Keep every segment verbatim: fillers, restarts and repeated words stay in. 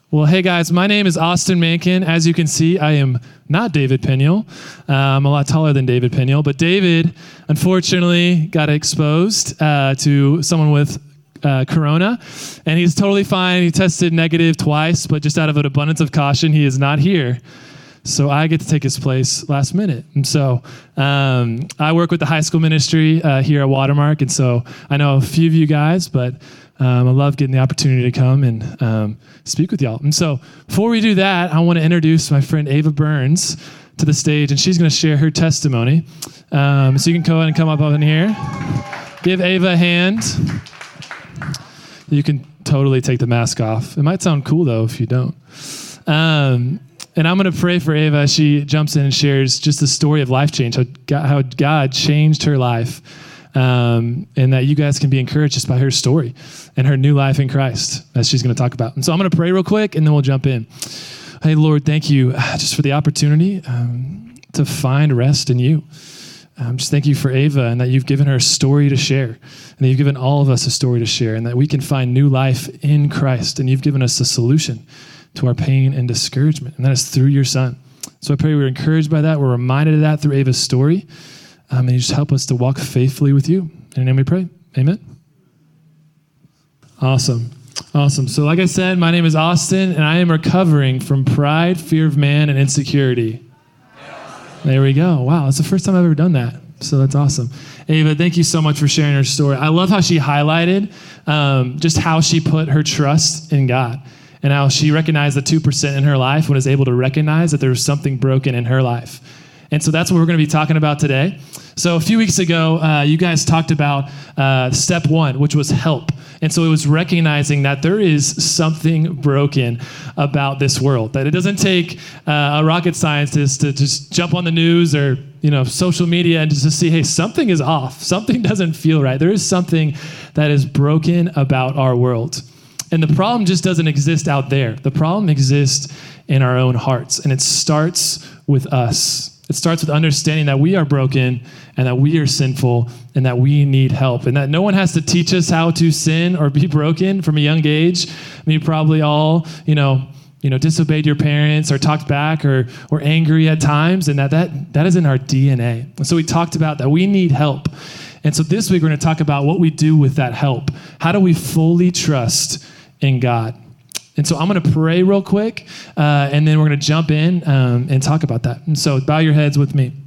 Well, hey guys, my name is Austin Mankin. As you can see, I am not David Peniel. Uh, I'm a lot taller than David Peniel, but David, unfortunately, got exposed uh, to someone with uh, corona, and he's totally fine. He tested negative twice, but just out of an abundance of caution, he is not here. So I get to take his place last minute. And so um, I work with the high school ministry uh, here at Watermark, and so I know a few of you guys, but Um, I love getting the opportunity to come and um, speak with y'all. And so before we do that, I want to introduce my friend Ava Burns to the stage, and she's going to share her testimony. Um, so you can go ahead and come up in here. Give Ava a hand. You can totally take the mask off. It might sound cool, though, if you don't. Um, and I'm going to pray for Ava as she jumps in and shares just the story of life change, how God, how God changed her life. Um, and that you guys can be encouraged just by her story and her new life in Christ, as she's going to talk about. And so I'm going to pray real quick, and then we'll jump in. Hey, Lord, thank you uh, just for the opportunity um, to find rest in you. Um, just thank you for Ava, and that you've given her a story to share, and that you've given all of us a story to share, and that we can find new life in Christ, and you've given us a solution to our pain and discouragement, and that is through your Son. So I pray we're encouraged by that. We're reminded of that through Ava's story. Um, and you just help us to walk faithfully with you. In your name we pray. Amen. Awesome. Awesome. So like I said, my name is Austin, and I am recovering from pride, fear of man, and insecurity. There we go. Wow, that's the first time I've ever done that. So that's awesome. Ava, thank you so much for sharing her story. I love how she highlighted um, just how she put her trust in God, and how she recognized the two percent in her life and was able to recognize that there was something broken in her life. And so that's what we're going to be talking about today. So a few weeks ago, uh, you guys talked about uh, step one, which was help. And so it was recognizing that there is something broken about this world, that it doesn't take uh, a rocket scientist to just jump on the news or, you know, social media and just to see, hey, something is off. Something doesn't feel right. There is something that is broken about our world. And the problem just doesn't exist out there. The problem exists in our own hearts, and it starts with us. It starts with understanding that we are broken and that we are sinful and that we need help, and that no one has to teach us how to sin or be broken from a young age. I mean, you probably all, you know, you know, disobeyed your parents or talked back or or angry at times, and that that, that is in our D N A. And so we talked about that we need help. And so this week we're going to talk about what we do with that help. How do we fully trust in God? And so I'm going to pray real quick, uh, and then we're going to jump in um, and talk about that. And so bow your heads with me.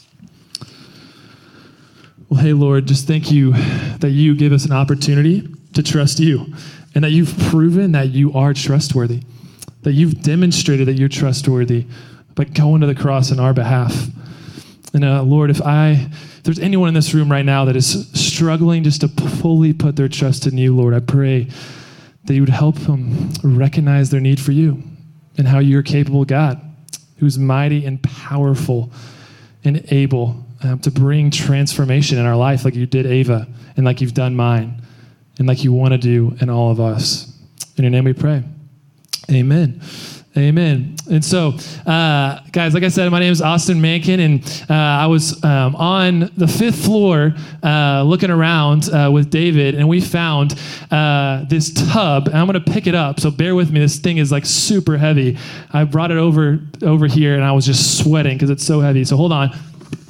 Well, hey, Lord, just thank you that you give us an opportunity to trust you, and that you've proven that you are trustworthy, that you've demonstrated that you're trustworthy by going to the cross on our behalf. And uh, Lord, if I, if there's anyone in this room right now that is struggling just to fully put their trust in you, Lord, I pray that you would help them recognize their need for you and how you're capable God, who's mighty and powerful and able um, to bring transformation in our life like you did Ava and like you've done mine and like you want to do in all of us. In your name we pray. Amen. Amen. And so, uh, guys, like I said, my name is Austin Mankin, and uh, I was um, on the fifth floor uh, looking around uh, with David, and we found uh, this tub, and I'm going to pick it up, so bear with me. This thing is like super heavy. I brought it over over here, and I was just sweating because it's so heavy. So hold on.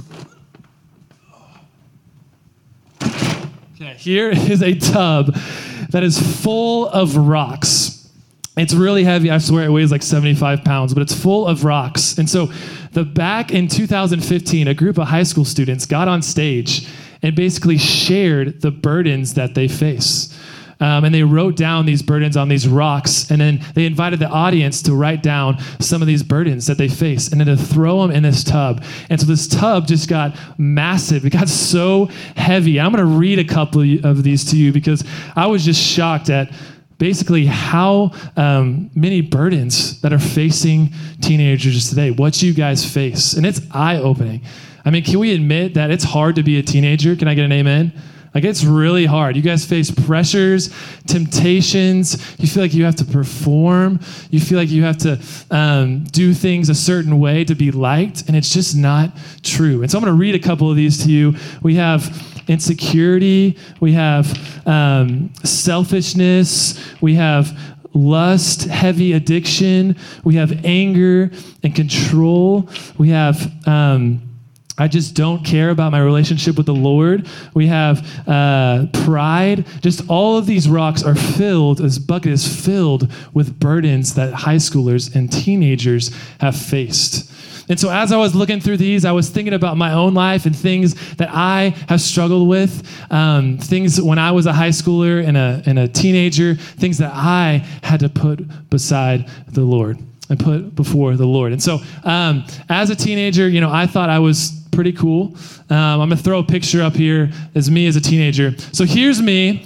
Okay, here is a tub that is full of rocks. It's really heavy. I swear it weighs like seventy-five pounds, but it's full of rocks. And so the back in two thousand fifteen, a group of high school students got on stage and basically shared the burdens that they face. Um, and they wrote down these burdens on these rocks, and then they invited the audience to write down some of these burdens that they face and then to throw them in this tub. And so this tub just got massive. It got so heavy. I'm going to read a couple of these to you because I was just shocked at basically how um, many burdens that are facing teenagers today, what you guys face. And it's eye-opening. I mean, can we admit that it's hard to be a teenager? Can I get an amen? Like, it's really hard. You guys face pressures, temptations. You feel like you have to perform. You feel like you have to um, do things a certain way to be liked, and it's just not true. And so I'm going to read a couple of these to you. We have insecurity. We have um, selfishness. We have lust, heavy addiction. We have anger and control. We have, um, I just don't care about my relationship with the Lord. We have uh, pride. Just all of these rocks are filled, this bucket is filled with burdens that high schoolers and teenagers have faced. And so as I was looking through these, I was thinking about my own life and things that I have struggled with, um, things when I was a high schooler and a, and a teenager, things that I had to put beside the Lord and put before the Lord. And so um, as a teenager, you know, I thought I was pretty cool. Um, I'm going to throw a picture up here as me as a teenager. So here's me.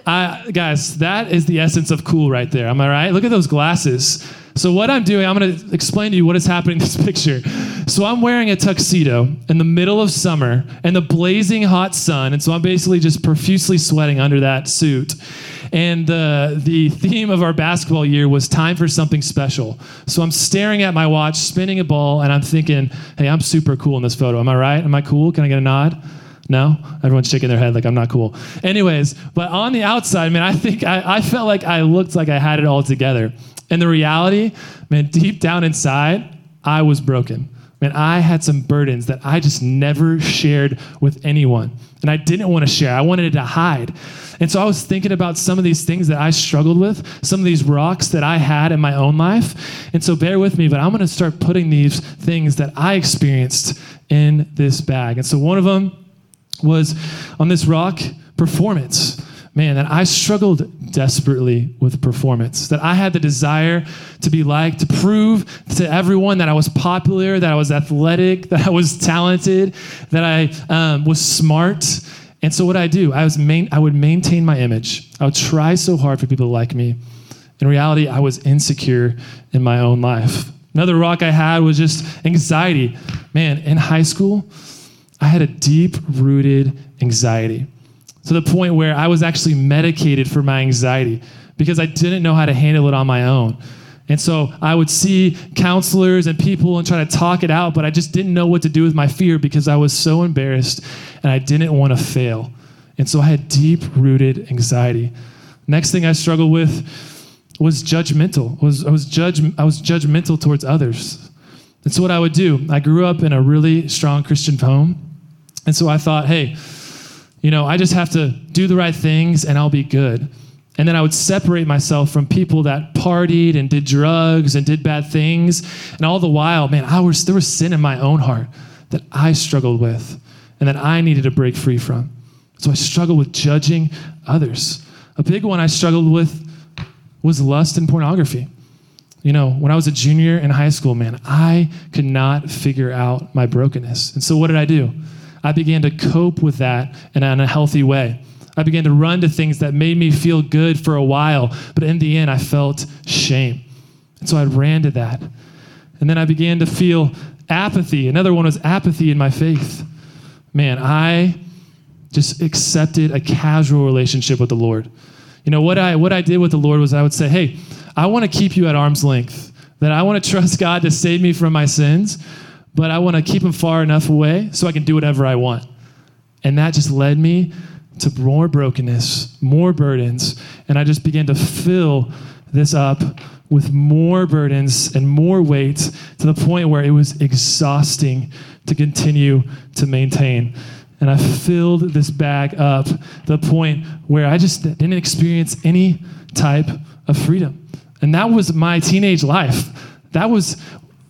I, guys, that is the essence of cool right there. Am I right? Look at those glasses. So what I'm doing, I'm going to explain to you what is happening in this picture. So I'm wearing a tuxedo in the middle of summer and the blazing hot sun. And so I'm basically just profusely sweating under that suit. And uh, the theme of our basketball year was time for something special. So I'm staring at my watch, spinning a ball, and I'm thinking, hey, I'm super cool in this photo. Am I right? Am I cool? Can I get a nod? No? Everyone's shaking their head like I'm not cool. Anyways, but on the outside, man, I think I, I felt like I looked like I had it all together. And the reality, man, deep down inside, I was broken. Man, I had some burdens that I just never shared with anyone. And I didn't want to share. I wanted to hide. And so I was thinking about some of these things that I struggled with, some of these rocks that I had in my own life. And so bear with me, but I'm going to start putting these things that I experienced in this bag. And so one of them was on this rock, performance. Man, that I struggled desperately with performance, that I had the desire to be liked, to prove to everyone that I was popular, that I was athletic, that I was talented, that I um, was smart. And so what I do, I was main, I would maintain my image. I would try so hard for people to like me. In reality, I was insecure in my own life. Another rock I had was just anxiety. Man, in high school, I had a deep-rooted anxiety, to the point where I was actually medicated for my anxiety because I didn't know how to handle it on my own. And so I would see counselors and people and try to talk it out, but I just didn't know what to do with my fear because I was so embarrassed and I didn't want to fail. And so I had deep-rooted anxiety. Next thing I struggled with was judgmental. Was I was judge I was judgmental towards others. And so what I would do, I grew up in a really strong Christian home. And so I thought, hey, you know, I just have to do the right things and I'll be good. And then I would separate myself from people that partied and did drugs and did bad things. And all the while, man, I was, there was sin in my own heart that I struggled with and that I needed to break free from. So I struggled with judging others. A big one I struggled with was lust and pornography. You know, when I was a junior in high school, man, I could not figure out my brokenness. And so what did I do? I began to cope with that in a healthy way. I began to run to things that made me feel good for a while, but in the end, I felt shame. And so I ran to that. And then I began to feel apathy. Another one was apathy in my faith. Man, I just accepted a casual relationship with the Lord. You know, what I what I did with the Lord was I would say, hey, I want to keep you at arm's length, that I want to trust God to save me from my sins, but I want to keep him far enough away so I can do whatever I want. And that just led me to more brokenness, more burdens, and I just began to fill this up with more burdens and more weight to the point where it was exhausting to continue to maintain. And I filled this bag up to the point where I just didn't experience any type of freedom. And that was my teenage life. That was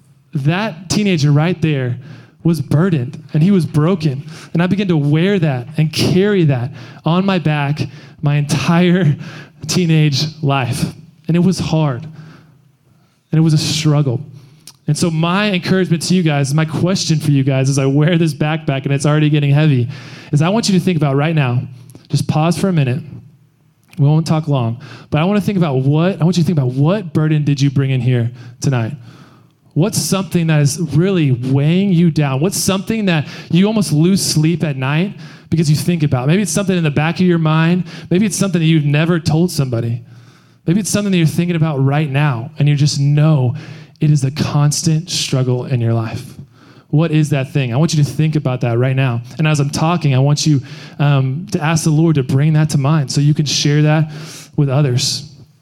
That teenager right there was burdened and he was broken. And I began to wear that and carry that on my back my entire teenage life. And it was hard. And it was a struggle. And so my encouragement to you guys, my question for you guys as I wear this backpack and it's already getting heavy, is I want you to think about right now, just pause for a minute. We won't talk long, but I want to think about what, I want you to think about what burden did you bring in here tonight? What's something that is really weighing you down? What's something that you almost lose sleep at night because you think about? Maybe it's something in the back of your mind. Maybe it's something that you've never told somebody. Maybe it's something that you're thinking about right now and you just know it is a constant struggle in your life. What is that thing? I want you to think about that right now. And as I'm talking, I want you um, to ask the Lord to bring that to mind so you can share that with others.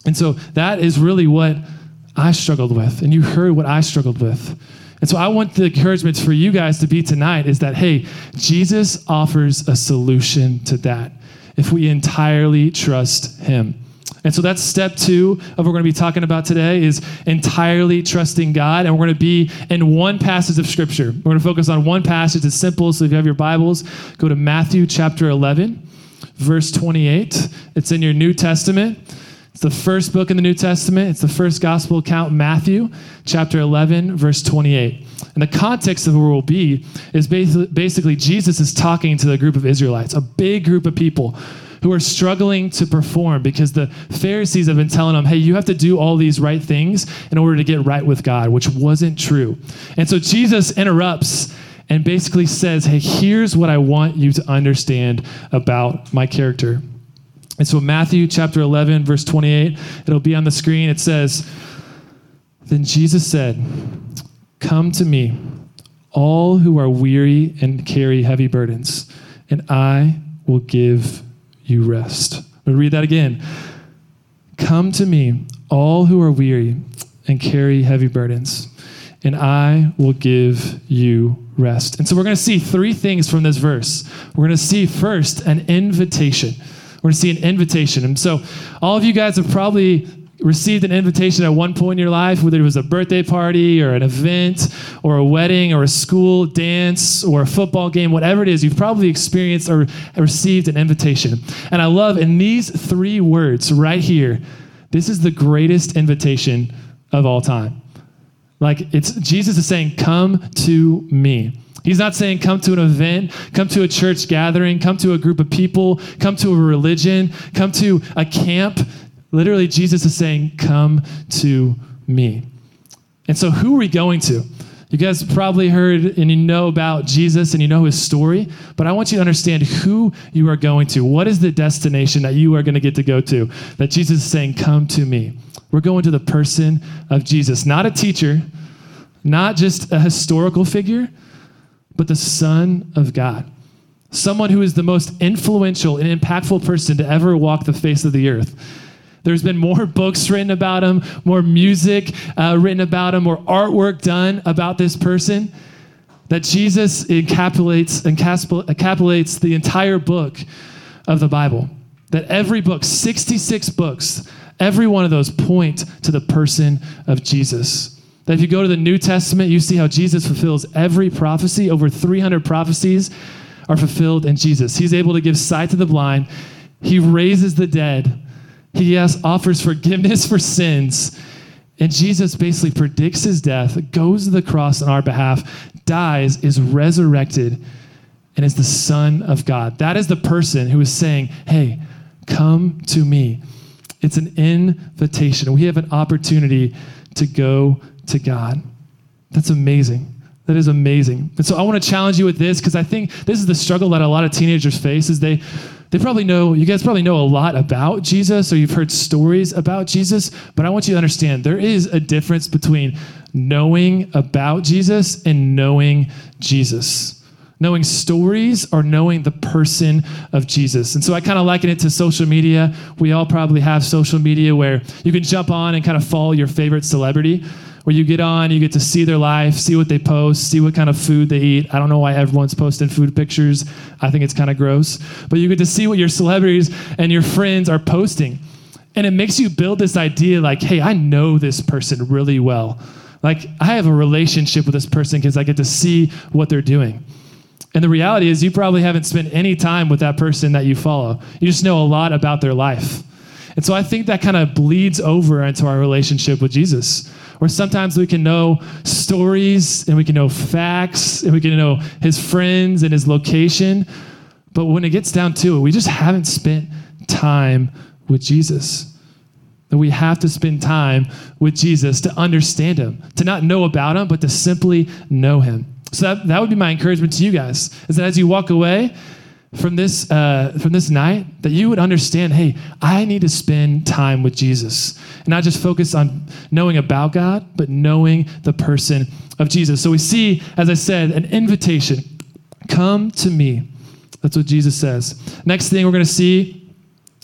And so that is really what I struggled with, and you heard what I struggled with. And so I want the encouragement for you guys to be tonight is that, hey, Jesus offers a solution to that if we entirely trust him. And so that's step two of what we're going to be talking about today is entirely trusting God. And we're going to be in one passage of scripture. We're going to focus on one passage. It's simple. So if you have your Bibles, go to Matthew chapter eleven, verse twenty-eight. It's in your New Testament. It's the first book in the New Testament. It's the first gospel account, Matthew chapter eleven, verse twenty-eight. And the context of where we'll be is basically Jesus is talking to the group of Israelites, a big group of people who are struggling to perform because the Pharisees have been telling them, hey, you have to do all these right things in order to get right with God, which wasn't true. And so Jesus interrupts and basically says, hey, here's what I want you to understand about my character. And so Matthew chapter eleven, verse twenty-eight, it'll be on the screen. It says, then Jesus said, come to me, all who are weary and carry heavy burdens, and I will give you rest. I'm going to read that again. Come to me, all who are weary and carry heavy burdens, and I will give you rest. And so we're going to see three things from this verse. We're going to see first an invitation. We're going to see an invitation. And so all of you guys have probably received an invitation at one point in your life, whether it was a birthday party or an event or a wedding or a school dance or a football game, whatever it is, you've probably experienced or received an invitation. And I love in these three words right here, this is the greatest invitation of all time. Like it's Jesus is saying, come to me. He's not saying come to an event, come to a church gathering, come to a group of people, come to a religion, come to a camp. Literally, Jesus is saying, come to me. And so who are we going to? You guys probably heard and you know about Jesus and you know his story, but I want you to understand who you are going to. What is the destination that you are going to get to go to? That Jesus is saying, come to me. We're going to the person of Jesus, not a teacher, not just a historical figure, but the Son of God. Someone who is the most influential and impactful person to ever walk the face of the earth. There's been more books written about him, more music uh, written about him, more artwork done about this person, that Jesus encapsulates, encapsulates the entire book of the Bible. That every book, sixty-six books, every one of those point to the person of Jesus. That if you go to the New Testament, you see how Jesus fulfills every prophecy. Over three hundred prophecies are fulfilled in Jesus. He's able to give sight to the blind. He raises the dead. He has, offers forgiveness for sins. And Jesus basically predicts his death, goes to the cross on our behalf, dies, is resurrected, and is the Son of God. That is the person who is saying, hey, come to me. It's an invitation. We have an opportunity to go to God. That's amazing. That is amazing. And so I want to challenge you with this because I think this is the struggle that a lot of teenagers face is they They probably know, you guys probably know a lot about Jesus or you've heard stories about Jesus, but I want you to understand there is a difference between knowing about Jesus and knowing Jesus. Knowing stories or knowing the person of Jesus. And so I kind of liken it to social media. We all probably have social media where you can jump on and kind of follow your favorite celebrity. Where you get on, you get to see their life, see what they post, see what kind of food they eat. I don't know why everyone's posting food pictures. I think it's kind of gross. But you get to see what your celebrities and your friends are posting. And it makes you build this idea like, hey, I know this person really well. Like, I have a relationship with this person because I get to see what they're doing. And the reality is you probably haven't spent any time with that person that you follow. You just know a lot about their life. And so I think that kind of bleeds over into our relationship with Jesus. Where sometimes we can know stories and we can know facts and we can know his friends and his location. But when it gets down to it, we just haven't spent time with Jesus. That we have to spend time with Jesus to understand him, to not know about him, but to simply know him. So that, that would be my encouragement to you guys, is that as you walk away from this uh, from this night, that you would understand, hey, I need to spend time with Jesus. And not just focus on knowing about God, but knowing the person of Jesus. So we see, as I said, an invitation. Come to me. That's what Jesus says. Next thing we're going to see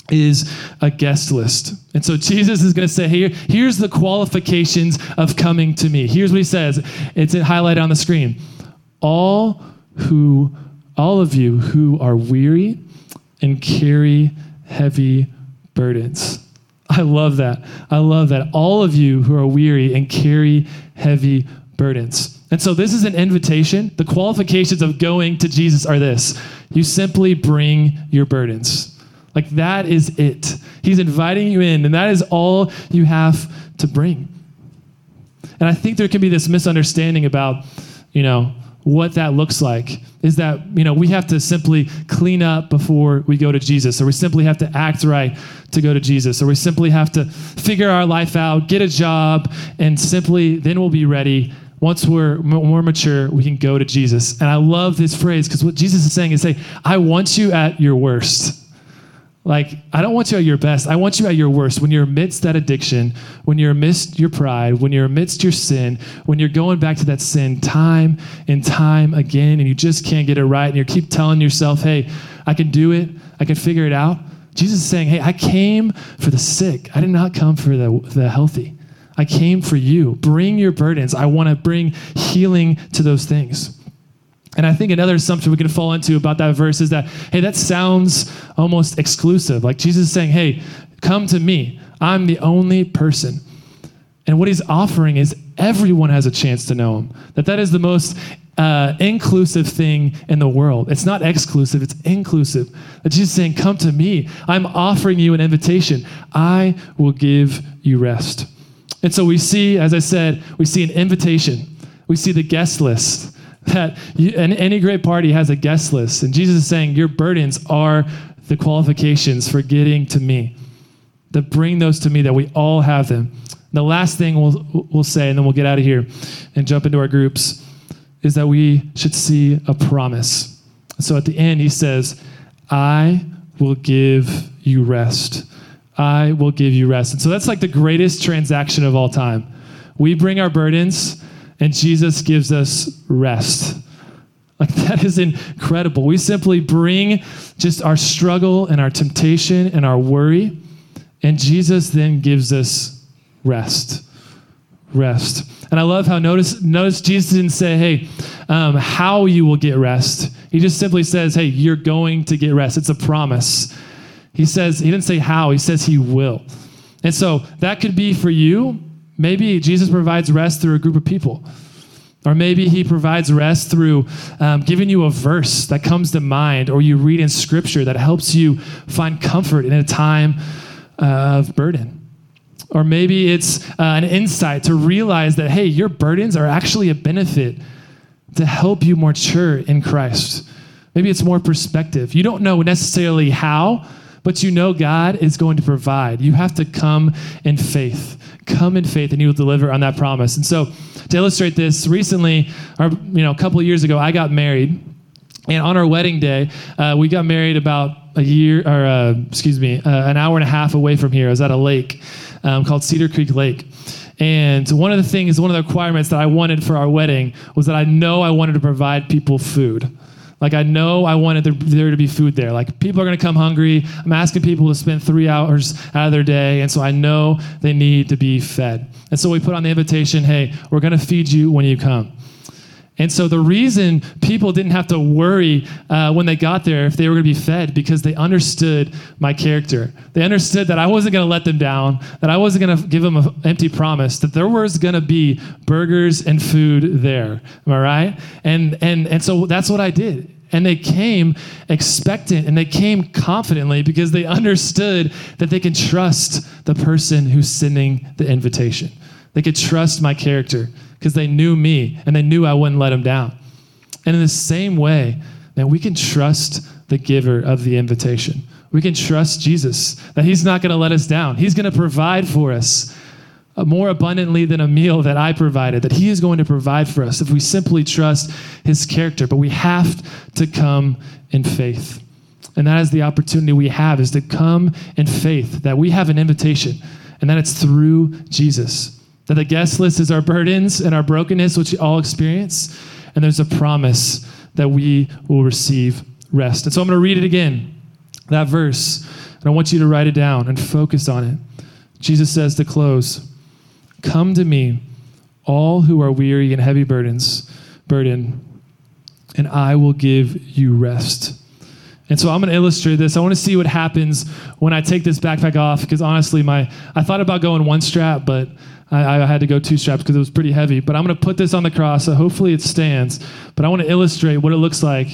is a guest list. And so Jesus is going to say, here, here's the qualifications of coming to me. Here's what he says. It's highlighted on the screen. All who, all of you who are weary and carry heavy burdens. I love that. I love that. All of you who are weary and carry heavy burdens. And so this is an invitation. The qualifications of going to Jesus are this. You simply bring your burdens. Like that is it. He's inviting you in, and that is all you have to bring. And I think there can be this misunderstanding about, you know, what that looks like is that, you know, we have to simply clean up before we go to Jesus, or we simply have to act right to go to Jesus, or we simply have to figure our life out, get a job, and simply then we'll be ready. Once we're more mature, we can go to Jesus. And I love this phrase because what Jesus is saying is, say, I want you at your worst. Like, I don't want you at your best. I want you at your worst. When you're amidst that addiction, when you're amidst your pride, when you're amidst your sin, when you're going back to that sin time and time again, and you just can't get it right, and you keep telling yourself, hey, I can do it. I can figure it out. Jesus is saying, hey, I came for the sick. I did not come for the, the healthy. I came for you. Bring your burdens. I want to bring healing to those things. And I think another assumption we can fall into about that verse is that, hey, that sounds almost exclusive. Like Jesus is saying, hey, come to me. I'm the only person. And what he's offering is everyone has a chance to know him. That that is the most uh, inclusive thing in the world. It's not exclusive, it's inclusive. That Jesus is saying, come to me. I'm offering you an invitation. I will give you rest. And so we see, as I said, we see an invitation. We see the guest list. That you, and any great party has a guest list. And Jesus is saying your burdens are the qualifications for getting to me. That bring those to me, that we all have them. The last thing we'll, we'll say, and then we'll get out of here and jump into our groups, is that we should see a promise. So at the end, he says, I will give you rest. I will give you rest. And so that's like the greatest transaction of all time. We bring our burdens, and Jesus gives us rest. Like that is incredible. We simply bring just our struggle and our temptation and our worry, and Jesus then gives us rest. Rest. And I love how notice notice Jesus didn't say, hey, um, how you will get rest. He just simply says, hey, you're going to get rest. It's a promise. He says, he didn't say how, he says he will. And so that could be for you. Maybe Jesus provides rest through a group of people. Or maybe he provides rest through um, giving you a verse that comes to mind, or you read in scripture that helps you find comfort in a time uh, of burden. Or maybe it's uh, an insight to realize that, hey, your burdens are actually a benefit to help you mature in Christ. Maybe it's more perspective. You don't know necessarily how, but you know God is going to provide. You have to come in faith. Come in faith, and he will deliver on that promise. And so to illustrate this, recently, or, you know, a couple of years ago, I got married. And on our wedding day, uh, we got married about a year, or uh, excuse me, uh, an hour and a half away from here. I was at a lake um, called Cedar Creek Lake. And one of the things, one of the requirements that I wanted for our wedding was that I know I wanted to provide people food. Like, I know I wanted there to be food there. Like, people are going to come hungry. I'm asking people to spend three hours out of their day. And so I know they need to be fed. And so we put on the invitation, hey, we're going to feed you when you come. And so the reason people didn't have to worry uh, when they got there if they were going to be fed, because they understood my character. They understood that I wasn't going to let them down, that I wasn't going to give them an empty promise, that there was going to be burgers and food there. Am I right? And and and so that's what I did. And they came expectant, and they came confidently because they understood that they can trust the person who's sending the invitation. They could trust my character because they knew me and they knew I wouldn't let them down. And in the same way, man, we can trust the giver of the invitation. We can trust Jesus, that he's not going to let us down. He's going to provide for us more abundantly than a meal that I provided, that he is going to provide for us if we simply trust his character. But we have to come in faith. And that is the opportunity we have, is to come in faith, that we have an invitation, and that it's through Jesus. That the guest list is our burdens and our brokenness, which we all experience, and there's a promise that we will receive rest. And so I'm going to read it again, that verse. And I want you to write it down and focus on it. Jesus says to close, "Come to me, all who are weary and heavy burdens, burden, and I will give you rest." And so I'm going to illustrate this. I want to see what happens when I take this backpack off, because honestly, my I thought about going one strap, but I, I had to go two straps because it was pretty heavy. But I'm going to put this on the cross, so hopefully it stands. But I want to illustrate what it looks like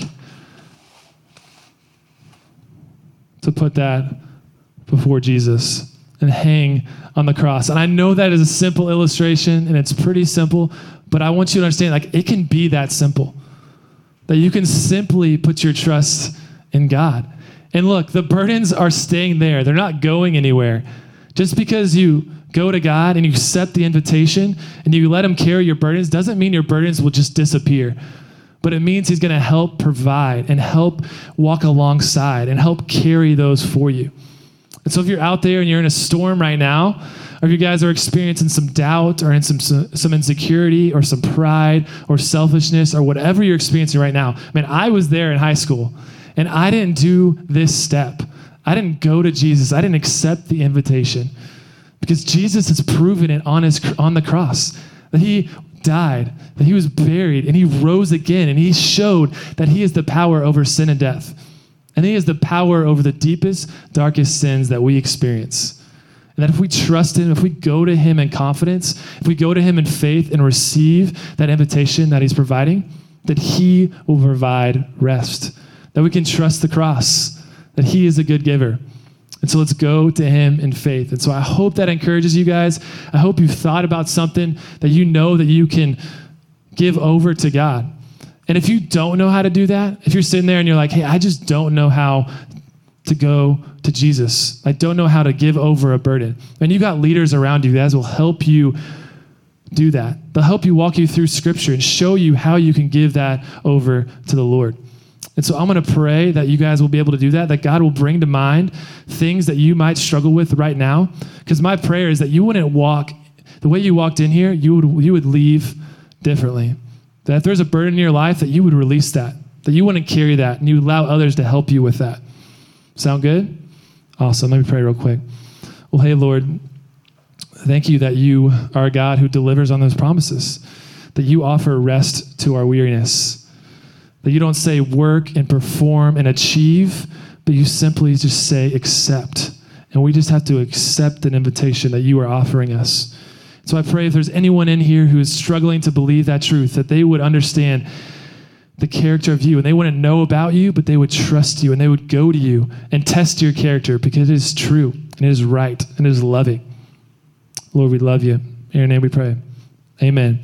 to put that before Jesus and hang on the cross. And I know that is a simple illustration, and it's pretty simple, but I want you to understand, like, it can be that simple, that you can simply put your trust in God. And look, the burdens are staying there. They're not going anywhere. Just because you go to God and you accept the invitation and you let him carry your burdens doesn't mean your burdens will just disappear. But it means he's going to help provide and help walk alongside and help carry those for you. And so if you're out there and you're in a storm right now, or if you guys are experiencing some doubt or in some some insecurity or some pride or selfishness or whatever you're experiencing right now, man, I was there in high school. And I didn't do this step. I didn't go to Jesus. I didn't accept the invitation because Jesus has proven it on his on the cross, that he died, that he was buried, and he rose again, and he showed that he is the power over sin and death. And he is the power over the deepest, darkest sins that we experience. And that if we trust him, if we go to him in confidence, if we go to him in faith and receive that invitation that he's providing, that he will provide rest. That we can trust the cross, that he is a good giver. And so let's go to him in faith. And so I hope that encourages you guys. I hope you've thought about something that you know that you can give over to God. And if you don't know how to do that, if you're sitting there and you're like, hey, I just don't know how to go to Jesus. I don't know how to give over a burden. And you got leaders around you that will help you do that. They'll help you walk you through scripture and show you how you can give that over to the Lord. And so I'm going to pray that you guys will be able to do that, that God will bring to mind things that you might struggle with right now. Because my prayer is that you wouldn't walk, the way you walked in here, you would you would leave differently. That if there's a burden in your life, that you would release that, that you wouldn't carry that, and you allow others to help you with that. Sound good? Awesome. Let me pray real quick. Well, hey, Lord, thank you that you are a God who delivers on those promises, that you offer rest to our weariness. That you don't say work and perform and achieve, but you simply just say accept. And we just have to accept an invitation that you are offering us. So I pray if there's anyone in here who is struggling to believe that truth, that they would understand the character of you and they wouldn't know about you, but they would trust you and they would go to you and test your character because it is true and it is right and it is loving. Lord, we love you. In your name we pray. Amen.